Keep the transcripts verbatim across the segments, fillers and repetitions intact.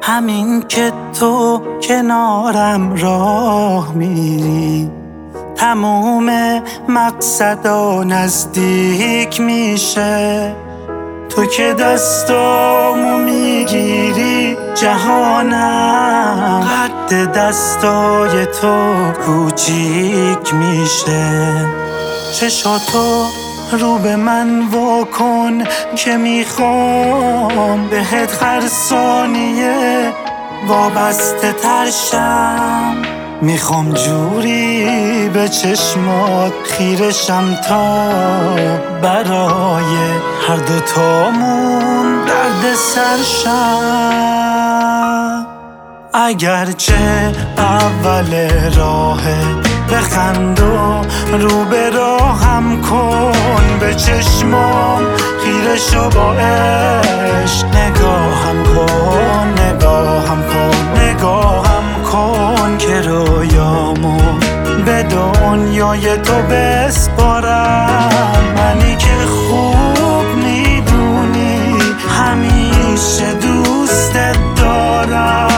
همین که تو کنارم راه میری، تموم مقصدا نزدیک میشه. تو که دستامو میگیری جهانم قد دستای تو کوچیک میشه. چشاتو رو به من واکن که میخوام بهت هر ثانیه وابسته ترشم. میخوام جوری به چشمات خیرشم تا برای هر دوتامون درد سرشم. اگرچه اول راهه بخند و رو به راهم کن، به چشمام خیرشو با عشق نگاهم کن، نگاهم کن، نگاهم کن که رویامو به دنیای تو بسپارم. منی که خوب میدونی همیشه دوستت دارم.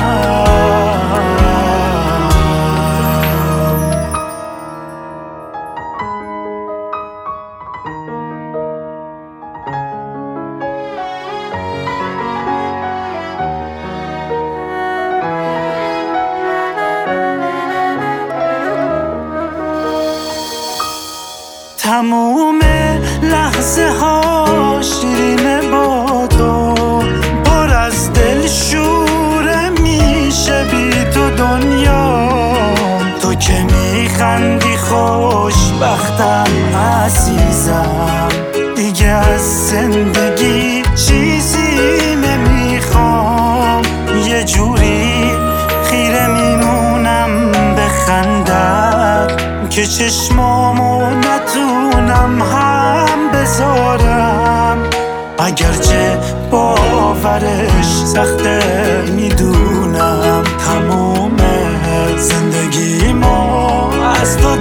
تموم لحظه ها شیرینه با تو، پر از دل شوره میشه بی تو دنیا. تو که میخندی خوشبختم عزیزم، دیگه از زندگی چیزی نمیخوام. یه جوری خیره میمونم بخندم که چشمامو نتونم هم بذارم. اگرچه باورش سخته میدونم، تموم زندگیمو از تو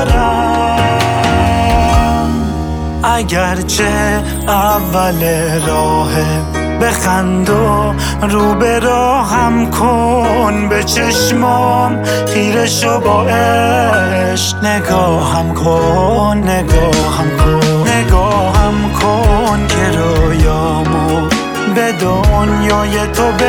دارم. اگرچه اول راهه بخند و رو به راهم کن، به چشمام خیرشو با عشق نگاهم کن، نگاهم کن، نگاهم کن که رویامو به دنیای تو